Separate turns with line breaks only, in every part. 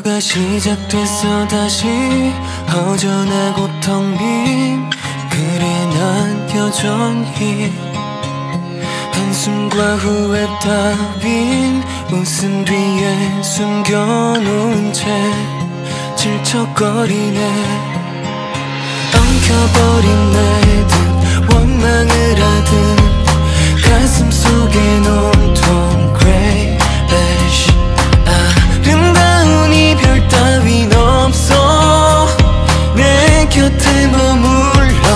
하루가 시작됐어. 다시 허전하고 텅 빈, 그래 난 여전히 한숨과 후회 따윈 웃음 뒤에 숨겨놓은 채 질척거리네. 엉켜버린 내듯 원망을 하듯 가슴 속에 온통 grey ash. 아름다운 이별 따윈 없어. 내 곁에 머물러.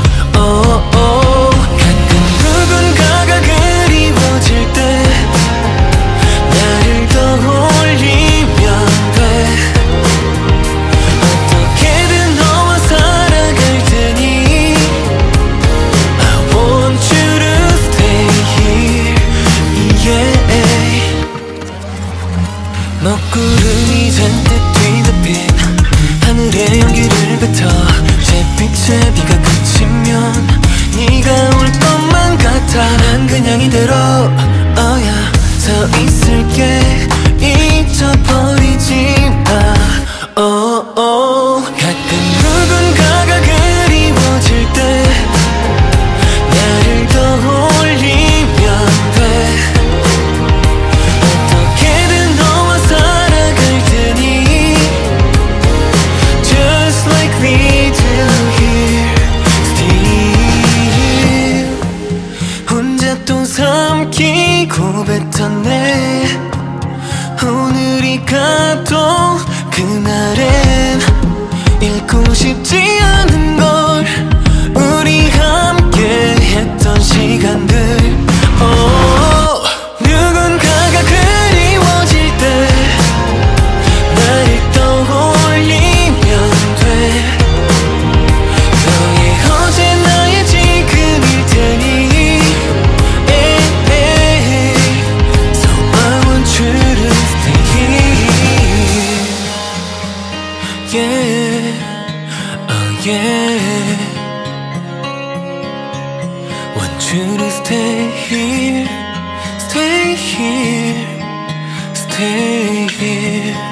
가끔 누군가가 그리워질 때 나를 떠올리면 돼. 어떻게든 너와 살아갈 테니 I want you to stay here, yeah. 먹구름이 잔뜩 뒤덮인 하늘에 연기를 뱉어 잿빛에 비가 그치면 네가 올 것만 같아. 난 그냥 이대로 서 있을게. 잊어버리지 마. 가끔 누군가가 그리워질 때 나를 떠올리면 돼. 어떻게든 너와 살아갈 테니 Just like we do here still. 혼자 또 삼키고 뱉었네. 오늘이 가도 그날엔 잊고 싶지 않은 걸. 우리 함께 했던 시간들. 누군가가 그리워질 때 나를 떠올리면 돼. 너의 어제 나의 지금일 테니 So I want you to stay here, yeah. Yeah. Want you to stay here, stay here, stay here.